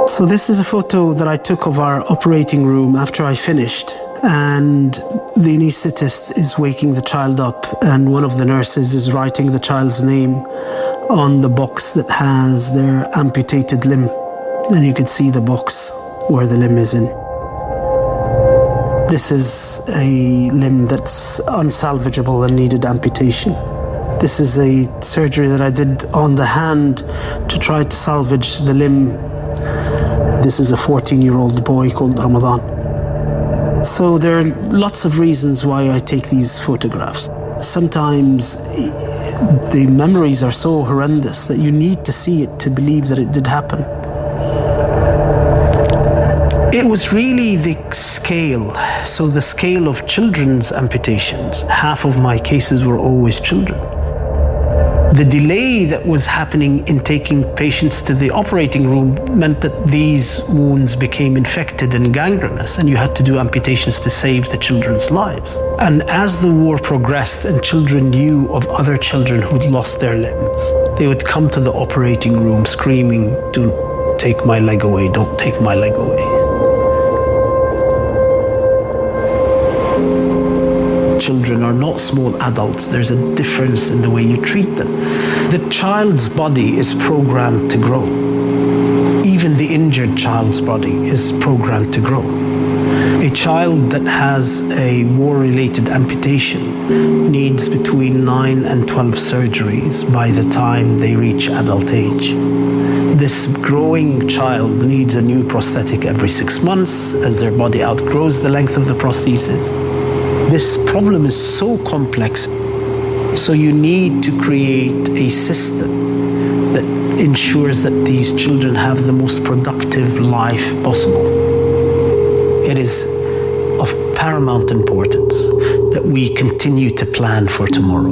So this is a photo that I took of our operating room after I finished. And the anesthetist is waking the child up, and one of the nurses is writing the child's name on the box that has their amputated limb. And you can see the box where the limb is in. This is a limb that's unsalvageable and needed amputation. This is a surgery that I did on the hand to try to salvage the limb. This is a fourteen-year-old boy called Ramadan. So there are lots of reasons why I take these photographs. Sometimes the memories are so horrendous that you need to see it to believe that it did happen. It was really the scale. So the scale of children's amputations. Half of my cases were always children. The delay that was happening in taking patients to the operating room meant that these wounds became infected and gangrenous, and you had to do amputations to save the children's lives. And as the war progressed and children knew of other children who'd lost their limbs, they would come to the operating room screaming, "Don't take my leg away, don't take my leg away." Children are not small adults. There's a difference in the way you treat them. The child's body is programmed to grow. Even the injured child's body is programmed to grow. A child that has a war-related amputation needs between nine and twelve surgeries by the time they reach adult age. This growing child needs a new prosthetic every six months as their body outgrows the length of the prosthesis. This problem is so complex, so you need to create a system that ensures that these children have the most productive life possible. It is of paramount importance that we continue to plan for tomorrow,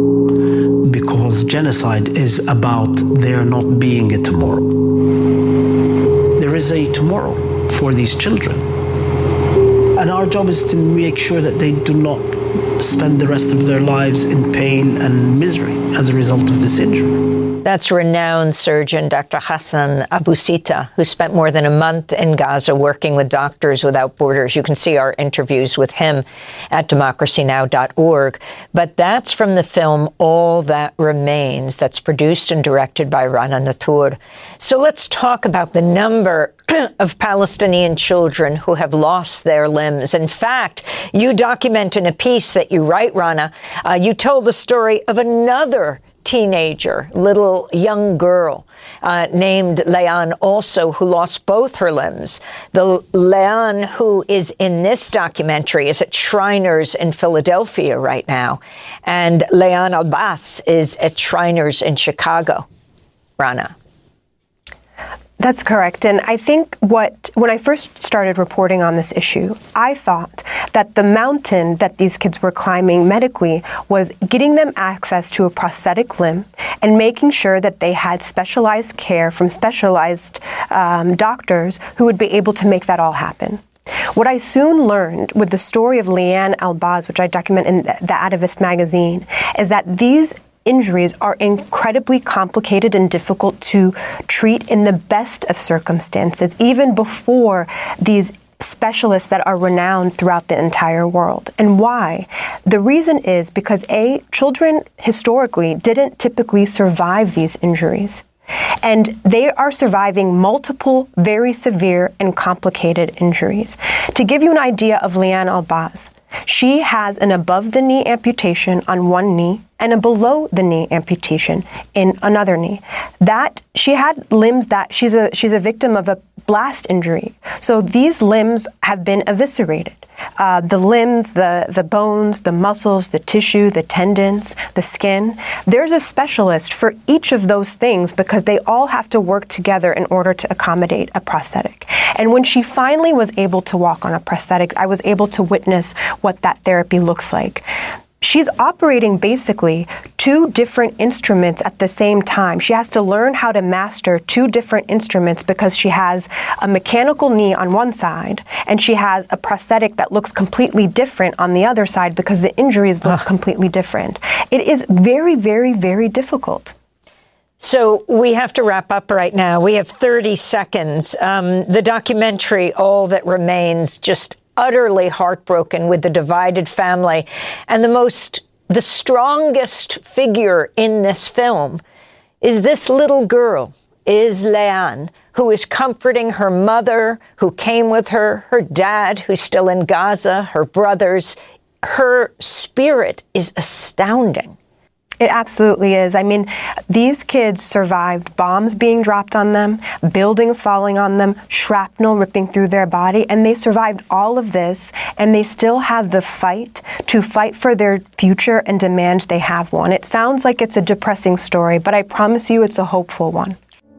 because genocide is about there not being a tomorrow. There is a tomorrow for these children. And our job is to make sure that they do not spend the rest of their lives in pain and misery as a result of this injury. That's renowned surgeon Doctor Hassan Abusita, who spent more than a month in Gaza working with Doctors Without Borders. You can see our interviews with him at democracy now dot org. But that's from the film All That Remains, that's produced and directed by Rana Natour. So let's talk about the number of Palestinian children who have lost their limbs. In fact, you document in a piece that you write, Rana, uh, you told the story of another teenager, little young girl uh, named Leanne also, who lost both her limbs. The Leanne who is in this documentary is at Shriners in Philadelphia right now, and Leanne Albas is at Shriners in Chicago. Rana. That's correct. And I think what, when I first started reporting on this issue, I thought that the mountain that these kids were climbing medically was getting them access to a prosthetic limb and making sure that they had specialized care from specialized um, doctors who would be able to make that all happen. What I soon learned with the story of Leanne Albaz, which I document in the Atavist magazine, is that these injuries are incredibly complicated and difficult to treat in the best of circumstances, even before these specialists that are renowned throughout the entire world. And why? The reason is because, A, children historically didn't typically survive these injuries. And they are surviving multiple very severe and complicated injuries. To give you an idea of Leanne Albaz, she has an above-the-knee amputation on one knee and a below-the-knee amputation in another knee. That she had limbs that she's a she's a victim of a blast injury. So these limbs have been eviscerated. Uh, the limbs, the, the bones, the muscles, the tissue, the tendons, the skin. There's a specialist for each of those things because they all have to work together in order to accommodate a prosthetic. And when she finally was able to walk on a prosthetic, I was able to witness what that therapy looks like. She's operating basically two different instruments at the same time. She has to learn how to master two different instruments because she has a mechanical knee on one side and she has a prosthetic that looks completely different on the other side because the injuries look Ugh. completely different. It is very, very, very difficult. So we have to wrap up right now. We have thirty seconds. Um, the documentary, All That Remains, just utterly heartbroken with the divided family. And the most, the strongest figure in this film is this little girl, is Leanne, who is comforting her mother, who came with her, her dad, who's still in Gaza, her brothers. Her spirit is astounding. It absolutely is. I mean, these kids survived bombs being dropped on them, buildings falling on them, shrapnel ripping through their body, and they survived all of this, and they still have the fight to fight for their future and demand they have one. It sounds like it's a depressing story, but I promise you it's a hopeful one.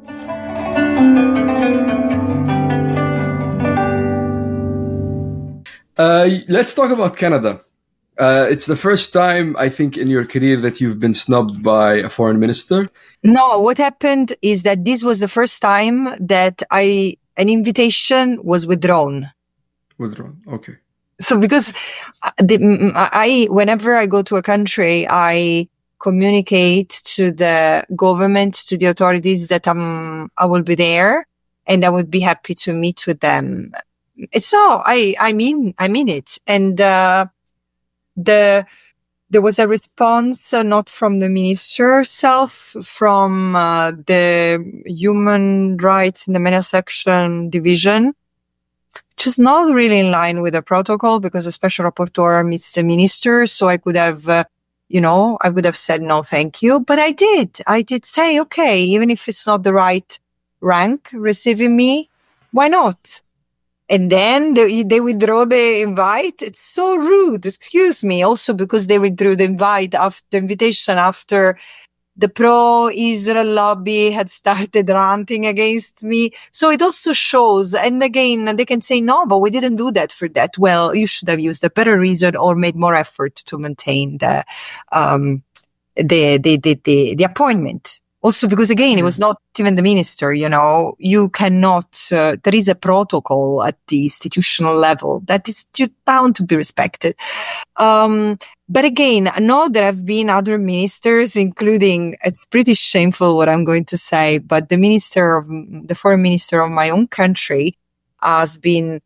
Uh, let's talk about Canada. Uh, it's the first time, I think, in your career that you've been snubbed by a foreign minister. No, what happened is that this was the first time that I an invitation was withdrawn. Withdrawn, okay. So because the, I, whenever I go to a country, I communicate to the government, to the authorities that I'm, I will be there and I would be happy to meet with them. It's no, I, I mean, I mean it. And, uh, the, there was a response, uh, not from the minister herself, from, uh, the human rights in the MENA section division, which is not really in line with the protocol because the special rapporteur meets the minister. So I could have, uh, you know, I would have said no, thank you. But I did. I did say, okay, even if it's not the right rank receiving me, why not? And then they, they withdraw the invite. It's so rude. Excuse me. Also because they withdrew the invite after the invitation after the pro-Israel lobby had started ranting against me. So it also shows, and again, they can say, no, but we didn't do that for that. Well, you should have used a better reason or made more effort to maintain the, um, the, the, the, the, the appointment. Also because again, it was not even the minister, you know, you cannot, uh, there is a protocol at the institutional level that is bound to be respected. Um, but again, I know there have been other ministers, including, it's pretty shameful what I'm going to say, but the minister of, the foreign minister of my own country has been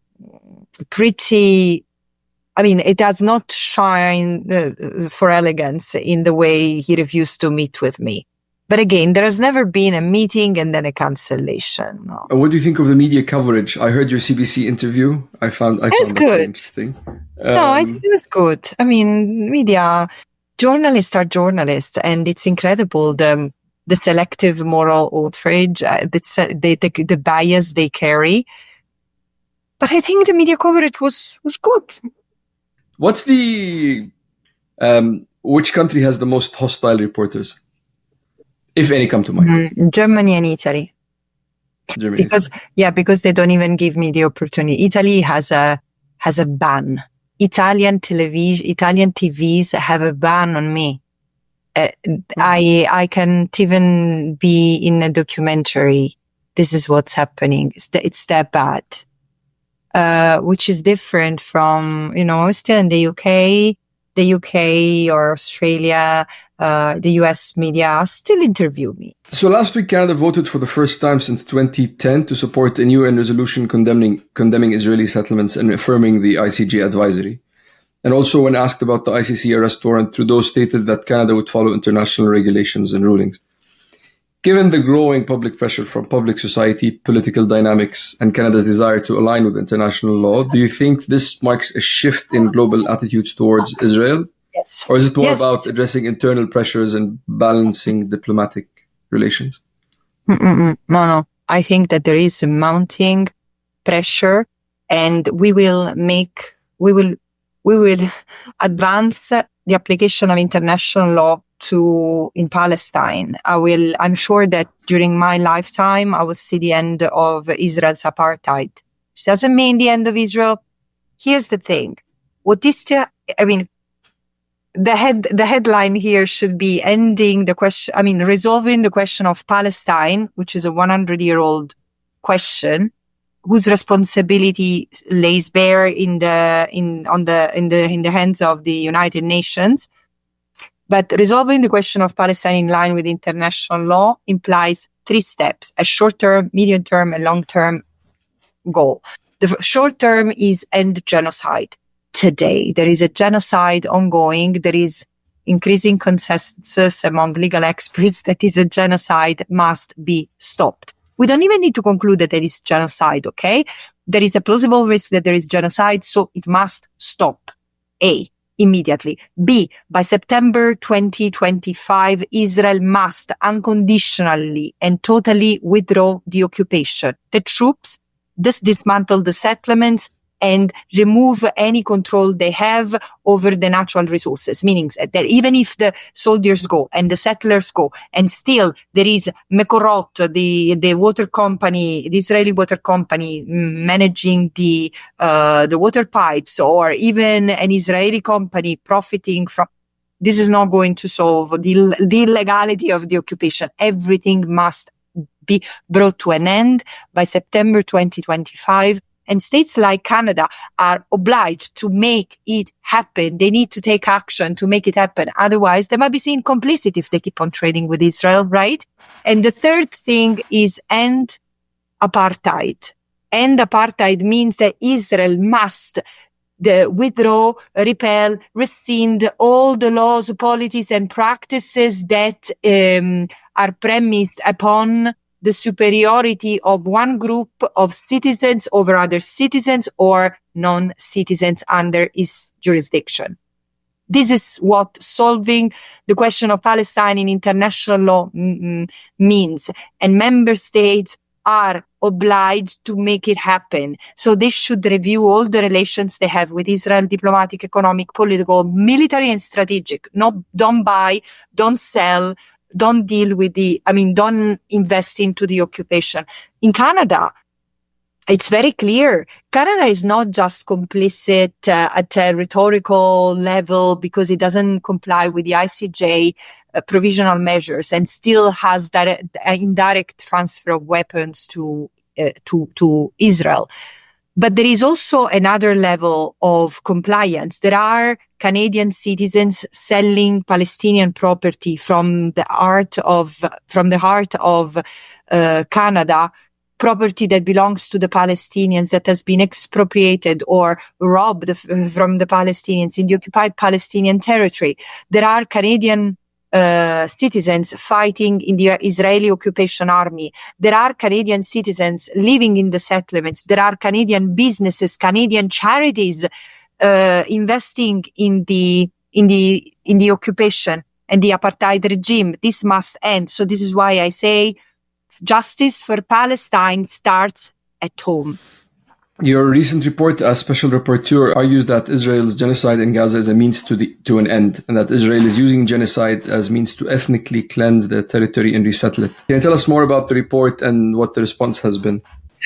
pretty, I mean, it does not shine uh, for elegance in the way he refused to meet with me. But again, there has never been a meeting and then a cancellation. No. What do you think of the media coverage? I heard your C B C interview. I found I it's found good. That interesting. Um, no, I think it was good. I mean, media journalists are journalists, and it's incredible the the selective moral outrage, uh, the, the the the bias they carry. But I think the media coverage was was good. What's the um, which country has the most hostile reporters? If any come to mind. Mm, Germany and Italy. Germany. Because, yeah, because they don't even give me the opportunity. Italy has a, has a ban. Italian television, Italian T Vs have a ban on me. Uh, I, I can't even be in a documentary. This is what's happening. It's, th- it's that bad. Uh, which is different from, you know, still in the U K. The U K or Australia, uh, the U S media still interview me. So last week, Canada voted for the first time since twenty ten to support a U N resolution condemning condemning Israeli settlements and affirming the I C J advisory. And also when asked about the I C C arrest warrant, Trudeau stated that Canada would follow international regulations and rulings. Given the growing public pressure from public society, political dynamics, and Canada's desire to align with international law, do you think this marks a shift in global attitudes towards Israel? Yes. Or is it more yes. about addressing internal pressures and balancing diplomatic relations? Mm-mm. No, no. I think that there is a mounting pressure, and we will make, we will, we will advance the application of international law to in Palestine. I will, I'm sure that during my lifetime, I will see the end of Israel's apartheid. Which doesn't mean the end of Israel. Here's the thing. What is the, I mean, the head, the headline here should be ending the question, I mean, resolving the question of Palestine, which is a one hundred year old question, whose responsibility lays bare in the, in, on the, in the, in the hands of the United Nations. But resolving the question of Palestine in line with international law implies three steps: a short-term, medium-term, and long-term goal. The short-term is end genocide. Today, there is a genocide ongoing. There is increasing consensus among legal experts that is a genocide must be stopped. We don't even need to conclude that there is genocide, okay? There is a plausible risk that there is genocide, so it must stop. A, immediately. B, by September twenty twenty-five, Israel must unconditionally and totally withdraw the occupation. The troops dis- dismantle the settlements and remove any control they have over the natural resources, meaning that even if the soldiers go and the settlers go, and still there is Mekorot, the the water company, the Israeli water company managing the uh, the water pipes, or even an Israeli company profiting from, this is not going to solve the, the illegality of the occupation. Everything must be brought to an end by September twenty twenty-five. And states like Canada are obliged to make it happen. They need to take action to make it happen. Otherwise, they might be seen complicit if they keep on trading with Israel, right? And the third thing is end apartheid. End apartheid means that Israel must the withdraw, repel, rescind all the laws, policies, and practices that um, are premised upon the superiority of one group of citizens over other citizens or non-citizens under its jurisdiction. This is what solving the question of Palestine in international law m- means. And member states are obliged to make it happen. So they should review all the relations they have with Israel, diplomatic, economic, political, military, and strategic. Not, don't buy, don't sell, don't deal with the, I mean, don't invest into the occupation. In Canada, it's very clear. Canada is not just complicit uh, at a rhetorical level because it doesn't comply with the I C J uh, provisional measures and still has direct, uh, indirect transfer of weapons to, uh, to, to Israel. But there is also another level of compliance. There are Canadian citizens selling Palestinian property from the heart of, from the heart of uh, Canada, property that belongs to the Palestinians that has been expropriated or robbed f- from the Palestinians in the occupied Palestinian territory. There are Canadian uh, citizens fighting in the Israeli occupation army. There are Canadian citizens living in the settlements. There are Canadian businesses, Canadian charities uh, investing in the in the in the occupation and the apartheid regime. This must end. So this is why I say justice for Palestine starts at home. Your recent report as special rapporteur argues that Israel's genocide in Gaza is a means to the to an end, and that Israel is using genocide as means to ethnically cleanse the territory and resettle it. Can you tell us more about the report and what the response has been?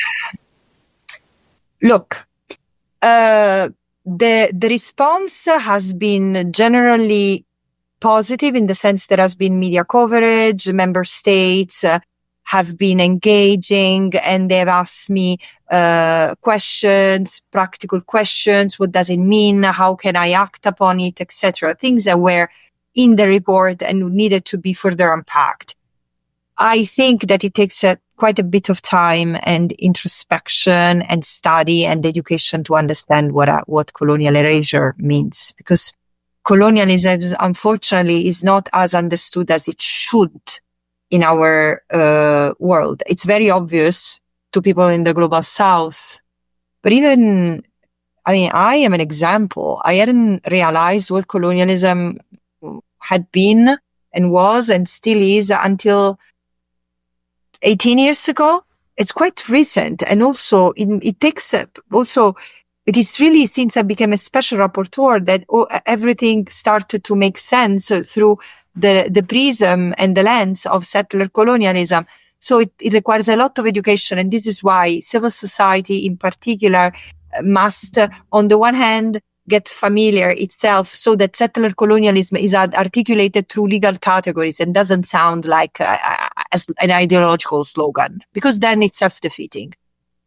Look, uh, the the response has been generally positive in the sense there has been media coverage, member states uh, have been engaging, and they've asked me uh, questions, practical questions. What does it mean? How can I act upon it, et cetera? Things that were in the report and needed to be further unpacked. I think that it takes a, quite a bit of time and introspection and study and education to understand what uh, what colonial erasure means, because colonialism, unfortunately, is not as understood as it should in our uh, world. It's very obvious to people in the global south. But even, I mean, I am an example. I hadn't realized what colonialism had been and was and still is until eighteen years ago. It's quite recent. And also, it, it takes uh, also, it is really since I became a special rapporteur that oh, everything started to make sense through the, the prism and the lens of settler colonialism. So it, it requires a lot of education. And this is why civil society in particular must, uh, on the one hand, get familiar itself so that settler colonialism is articulated through legal categories and doesn't sound like uh, as an ideological slogan, because then it's self-defeating.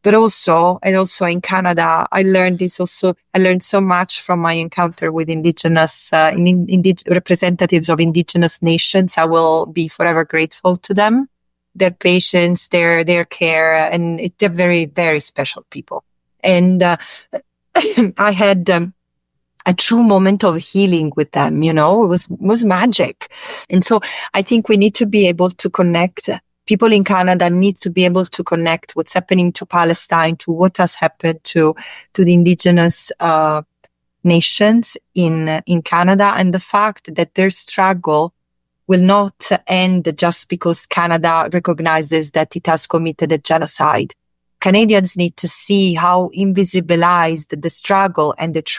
But also, and also in Canada, I learned this also, I learned so much from my encounter with indigenous, uh, in, indig- representatives of indigenous nations. I will be forever grateful to them, their patience, their, their care, and it, they're very, very special people. And, uh, I had, um, a true moment of healing with them, you know, it was, it was magic. And so I think we need to be able to connect. People in Canada need to be able to connect what's happening to Palestine to what has happened to, to the indigenous, uh, nations in, uh, in Canada, and the fact that their struggle will not end just because Canada recognizes that it has committed a genocide. Canadians need to see how invisibilized the struggle and the